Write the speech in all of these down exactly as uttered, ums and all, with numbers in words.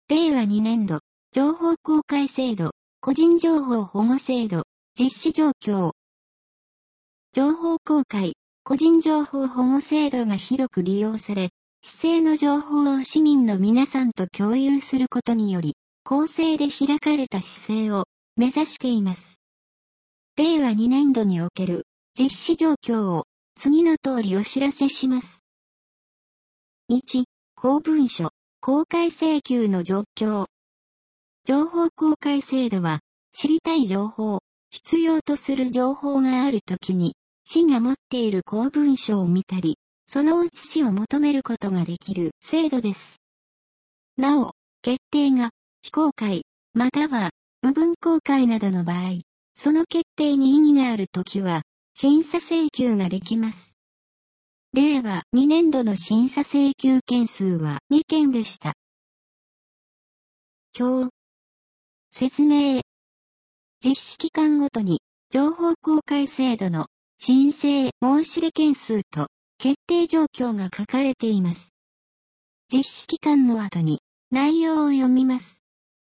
れいわにねんど、情報公開制度、個人情報保護制度、実施状況。情報公開、個人情報保護制度が広く利用され、市政の情報を市民の皆さんと共有することにより、公正で開かれた市政を目指しています。れいわにねんどにおける実施状況を次の通りお知らせします。いち、公文書、公開請求の状況。情報公開制度は、知りたい情報、必要とする情報があるときに、市が持っている公文書を見たり、その写しを求めることができる制度です。なお、決定が非公開、または部分公開などの場合、その決定に異議があるときは、審査請求ができます。れいわにねんどの審査請求件数はにけんでした。表。説明。実施期間ごとに、情報公開制度の申請申し出件数と決定状況が書かれています。実施期間の後に内容を読みます。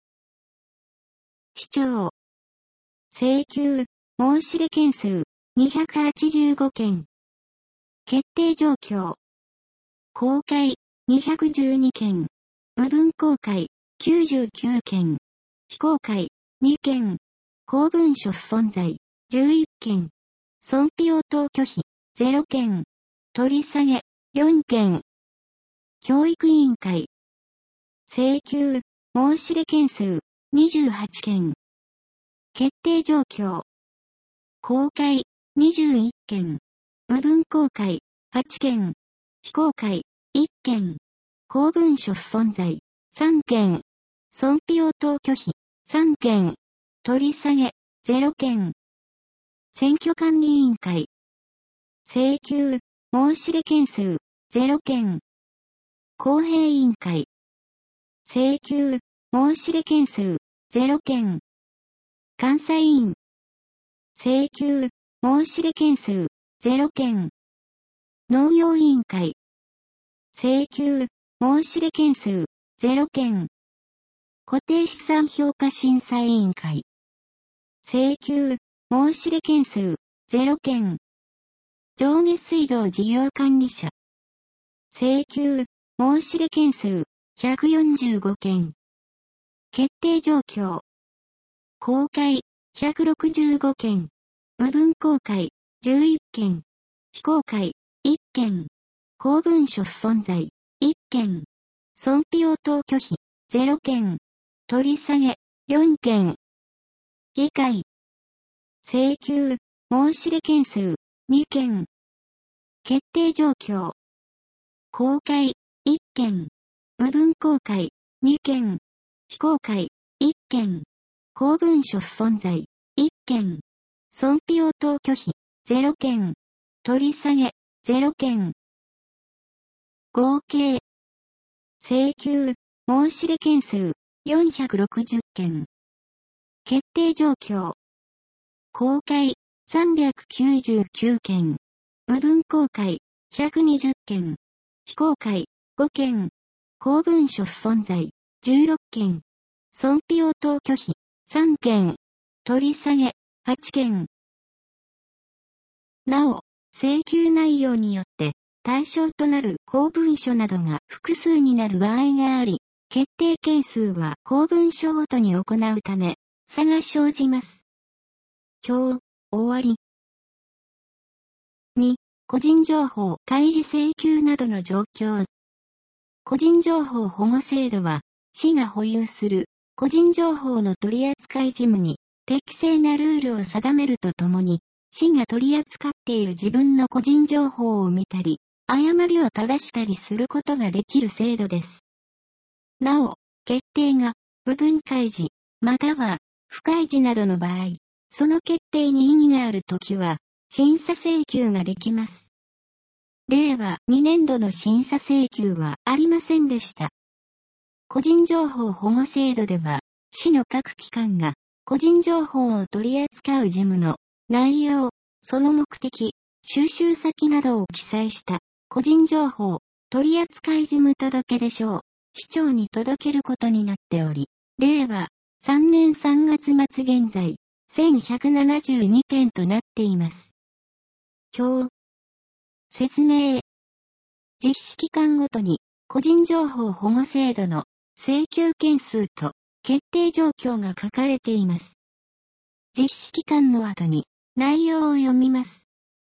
視聴。請求申し出件数にひゃくはちじゅうごけん。決定状況。公開にひゃくじゅうにけん。部分公開きゅうじゅうきゅうけん。非公開にけん。公文書不存在じゅういっけん。損費応答拒否ゼロけん。取り下げよんけん。教育委員会。請求申し出件数にじゅうはちけん。決定状況。公開にじゅういっけん。部分公開はちけん。非公開いっけん。公文書不存在さんけん。損費応答拒否さんけん。取り下げゼロけん。選挙管理委員会。請求申し出件数ゼロけん。公平委員会。請求申し出件数ゼロけん。監査委員。請求申し出件数ゼロけん。農業委員会。請求申し出件数ゼロけん。固定資産評価審査委員会。請求申し出件数ゼロけん。上下水道事業管理者。請求申し出件数ひゃくよんじゅうごけん。決定状況。公開ひゃくろくじゅうごけん。部分公開じゅういっけん。非公開いっけん。公文書不存在いっけん。損費応答拒否ゼロけん。取り下げよんけん。議会。請求申し出件数にけん。決定状況。公開いっけん。部分公開にけん。非公開いっけん。公文書不存在いっけん。損費応答拒否ゼロけん。取り下げゼロけん。合計。請求申し出件数よんひゃくろくじゅっけん。決定状況。公開さんびゃくきゅうじゅうきゅうけん。部分公開ひゃくにじゅっけん。非公開ごけん。公文書不存在じゅうろっけん。損費応答拒否さんけん。取り下げはちけん。なお、請求内容によって対象となる公文書などが複数になる場合があり、決定件数は公文書ごとに行うため、差が生じます。表、終わり。に、個人情報開示請求などの状況。個人情報保護制度は、市が保有する個人情報の取扱事務に適正なルールを定めるとともに、市が取り扱っている自分の個人情報を見たり、誤りを正したりすることができる制度です。なお、決定が部分開示、または不開示などの場合、その決定に異議があるときは、審査請求ができます。れいわにねんどの審査請求はありませんでした。個人情報保護制度では、市の各機関が個人情報を取り扱う事務の内容、その目的、収集先などを記載した個人情報取扱事務届出書を市長に届けることになっており、令和さんねんさんがつ末現在、せんひゃくななじゅうにけんとなっています。表。説明。実施期間ごとに、個人情報保護制度の請求件数と決定状況が書かれています。実施期間の後に内容を読みます。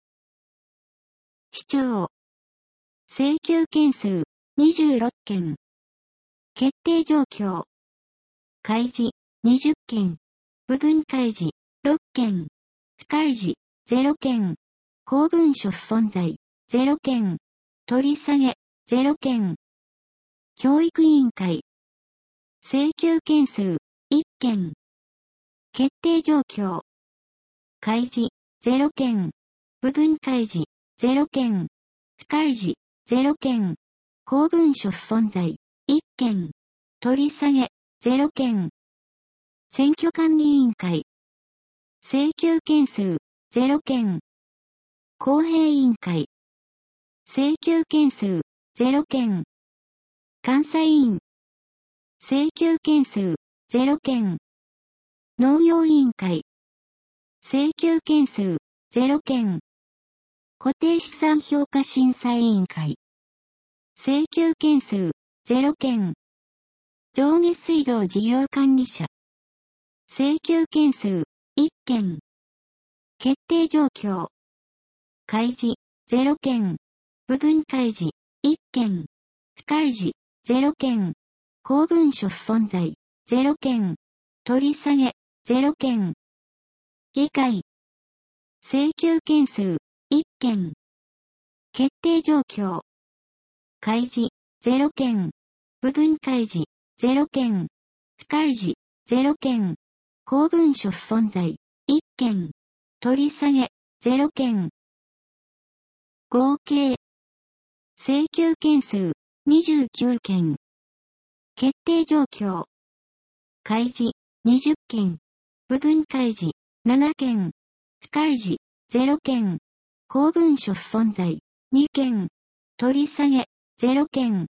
市長。請求件数にじゅうろっけん。決定状況。開示にじゅっけん。部分開示ろっけん。不開示ゼロけん。公文書不存在ゼロけん。取り下げゼロけん。教育委員会。請求件数いっけん。決定状況。開示ゼロけん。部分開示ゼロけん。不開示ゼロけん。公文書不存在いっけん。取り下げゼロけん。選挙管理委員会。請求件数ゼロけん。公平委員会。請求件数ゼロけん。監査委員。請求件数ゼロけん。農業委員会。請求件数ゼロけん。固定資産評価審査委員会。請求件数ゼロけん。上下水道事業管理者。請求件数いっけん。決定状況。開示ゼロけん。部分開示いっけん。不開示ゼロけん。公文書不存在ゼロけん。取り下げゼロけん。議会。請求件数いっけん。決定状況。開示ゼロけん。部分開示ゼロけん。不開示ゼロけん。公文書不存在いっけん。取り下げゼロけん。合計。請求件数にじゅうきゅうけん。決定状況。開示にじゅっけん。部分開示ななけん。不開示ゼロけん。公文書不存在にけん。取り下げゼロけん。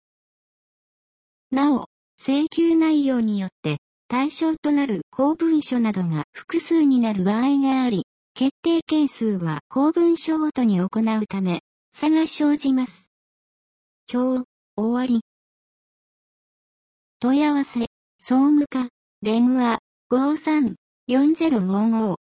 なお、請求内容によって対象となる公文書などが複数になる場合があり、決定件数は公文書ごとに行うため、差が生じます。表、終わり。問い合わせ、総務課、電話、ごーさん よんぜろごーごー